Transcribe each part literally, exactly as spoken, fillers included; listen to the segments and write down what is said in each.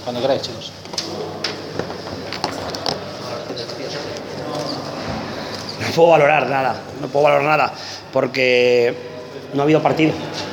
Cuando queráis, chicos. No puedo valorar nada, no puedo valorar nada, porque no ha habido partido.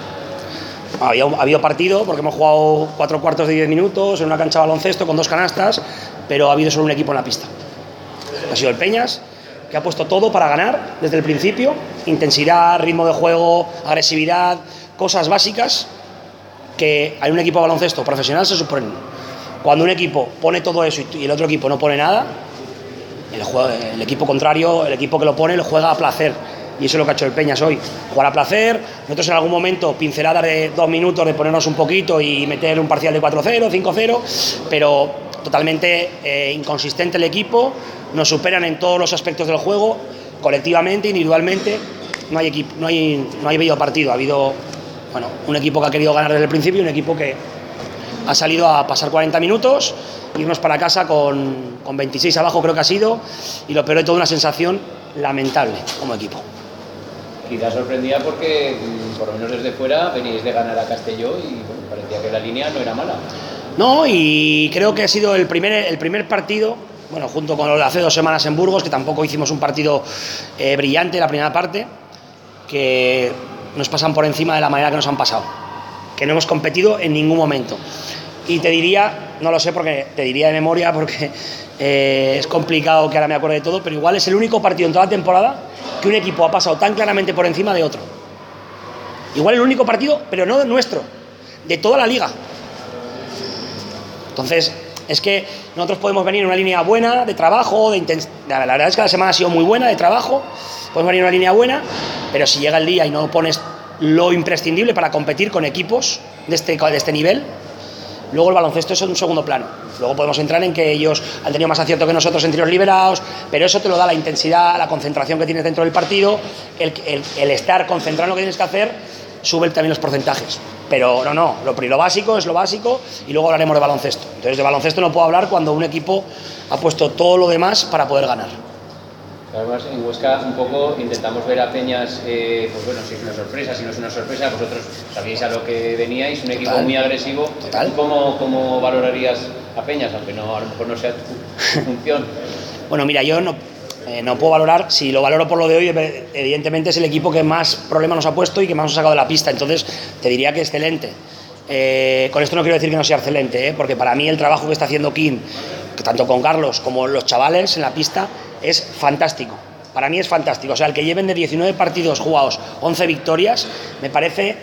Ha habido, ha habido partido porque hemos jugado cuatro cuartos de diez minutos en una cancha de baloncesto con dos canastas, pero ha habido solo un equipo en la pista. Ha sido el Peñas, que ha puesto todo para ganar desde el principio: intensidad, ritmo de juego, agresividad, cosas básicas que en un equipo de baloncesto profesional se suponen. Cuando un equipo pone todo eso y el otro equipo no pone nada, el, juego, el equipo contrario, el equipo que lo pone, lo juega a placer. Y eso es lo que ha hecho el Peñas hoy: jugar a placer. Nosotros en algún momento pinceladas de dos minutos de ponernos un poquito y meter un parcial de cuatro cero, cinco cero, pero totalmente eh, inconsistente el equipo. Nos superan en todos los aspectos del juego, colectivamente, individualmente. No hay equipo, no hay, no ha habido partido. Ha habido, bueno, un equipo que ha querido ganar desde el principio y un equipo que ha salido a pasar cuarenta minutos, irnos para casa con, con veintiséis abajo, creo que ha sido, y lo peor de todo, una sensación lamentable como equipo. Quizás sorprendía porque, por lo menos desde fuera, veníais de ganar a Castelló y bueno, parecía que la línea no era mala. No, y creo que ha sido el primer, el primer partido, bueno, junto con lo de hace dos semanas en Burgos, que tampoco hicimos un partido eh, brillante la primera parte, que nos pasan por encima de la manera que nos han pasado, que no hemos competido en ningún momento. Y te diría, no lo sé porque te diría de memoria porque eh, es complicado que ahora me acuerde de todo, pero igual es el único partido en toda la temporada que un equipo ha pasado tan claramente por encima de otro. Igual el único partido, pero no de nuestro, de toda la liga. Entonces, es que nosotros podemos venir en una línea buena de trabajo, de intens- la verdad es que la semana ha sido muy buena de trabajo, podemos venir en una línea buena, pero si llega el día y no pones lo imprescindible para competir con equipos de este, de este nivel, luego el baloncesto es un segundo plano. Luego podemos entrar en que ellos han tenido más acierto que nosotros en tiros liberados, pero eso te lo da la intensidad, la concentración que tienes dentro del partido, el, el, el estar concentrado en lo que tienes que hacer, sube también los porcentajes. Pero no, no, lo, lo básico es lo básico y luego hablaremos de baloncesto. Entonces de baloncesto no puedo hablar cuando un equipo ha puesto todo lo demás para poder ganar. Además, en Huesca un poco intentamos ver a Peñas, eh, pues bueno, si es una sorpresa, si no es una sorpresa, vosotros sabíais a lo que veníais, un equipo Total. muy agresivo. Total. ¿Cómo, ¿Cómo valorarías a Peñas, aunque no, a lo mejor no sea tu función? Bueno, mira, yo no, eh, no puedo valorar, si lo valoro por lo de hoy, evidentemente es el equipo que más problemas nos ha puesto y que más nos ha sacado de la pista, entonces te diría que excelente. Eh, con esto no quiero decir que no sea excelente, ¿eh? Porque para mí el trabajo que está haciendo Kim, tanto con Carlos como los chavales en la pista, es fantástico. Para mí es fantástico. O sea, el que lleven de diecinueve partidos jugados once victorias, me parece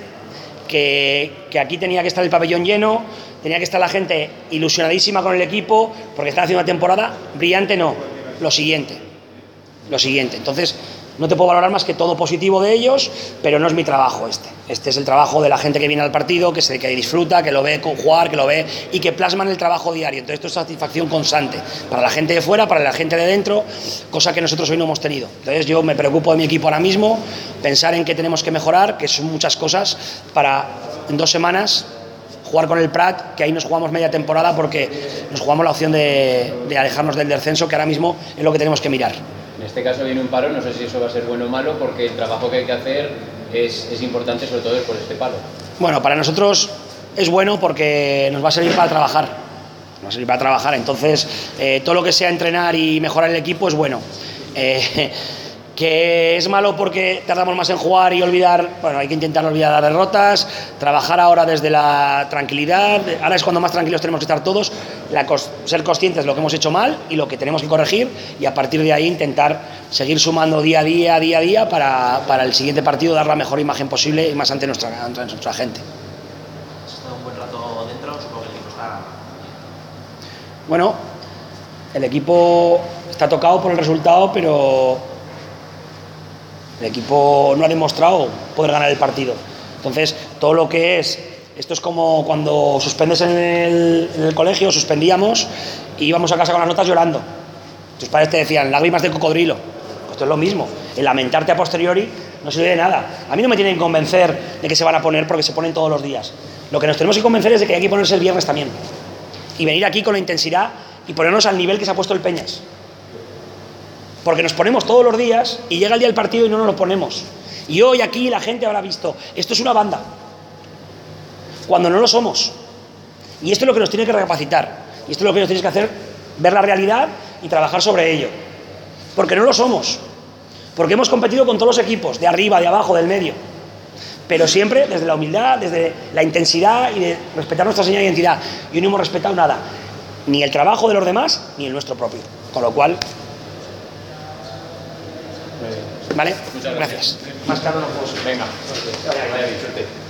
que, que aquí tenía que estar el pabellón lleno, tenía que estar la gente ilusionadísima con el equipo, porque están haciendo una temporada brillante. No, lo siguiente. Lo siguiente. Entonces, no te puedo valorar más que todo positivo de ellos, pero no es mi trabajo este. Este es el trabajo de la gente que viene al partido, que se que disfruta, que lo ve con jugar, que lo ve y que plasman el trabajo diario. Entonces esto es satisfacción constante para la gente de fuera, para la gente de dentro, cosa que nosotros hoy no hemos tenido. Entonces yo me preocupo de mi equipo ahora mismo, pensar en qué tenemos que mejorar, que son muchas cosas, para en dos semanas jugar con el Prat, que ahí nos jugamos media temporada porque nos jugamos la opción de, de alejarnos del descenso, que ahora mismo es lo que tenemos que mirar. En este caso viene un paro, no sé si eso va a ser bueno o malo, porque el trabajo que hay que hacer es, es importante, sobre todo por este paro. Bueno, para nosotros es bueno porque nos va a servir para trabajar, nos va a servir para trabajar, entonces eh, todo lo que sea entrenar y mejorar el equipo es bueno. Eh, que es malo porque tardamos más en jugar y olvidar, bueno, hay que intentar olvidar las derrotas, trabajar ahora desde la tranquilidad, ahora es cuando más tranquilos tenemos que estar todos, la, ser conscientes de lo que hemos hecho mal y lo que tenemos que corregir, y a partir de ahí intentar seguir sumando día a día, día a día para, para el siguiente partido dar la mejor imagen posible y más ante nuestra, ante nuestra gente. ¿Has estado un buen rato dentro? Supongo que el equipo está... Bueno, el equipo está tocado por el resultado, pero el equipo no ha demostrado poder ganar el partido. Entonces, todo lo que es... Esto es como cuando suspendes en el, en el colegio, suspendíamos y íbamos a casa con las notas llorando. Tus padres te decían, lágrimas de cocodrilo. Esto es lo mismo. El lamentarte a posteriori no sirve de nada. A mí no me tienen que convencer de que se van a poner porque se ponen todos los días. Lo que nos tenemos que convencer es de que hay que ponerse el viernes también. Y venir aquí con la intensidad y ponernos al nivel que se ha puesto el Peñas. Porque nos ponemos todos los días y llega el día del partido y no nos lo ponemos. Y hoy aquí la gente habrá visto, esto es una banda, cuando no lo somos. Y esto es lo que nos tiene que recapacitar. Y esto es lo que nos tienes que hacer, ver la realidad y trabajar sobre ello. Porque no lo somos. Porque hemos competido con todos los equipos, de arriba, de abajo, del medio. Pero siempre desde la humildad, desde la intensidad y de respetar nuestra señal de identidad. Y no hemos respetado nada. Ni el trabajo de los demás, ni el nuestro propio. Con lo cual... ¿Vale? Muchas gracias. Gracias. Más caro no puedo ser. Venga, vaya bien, suerte.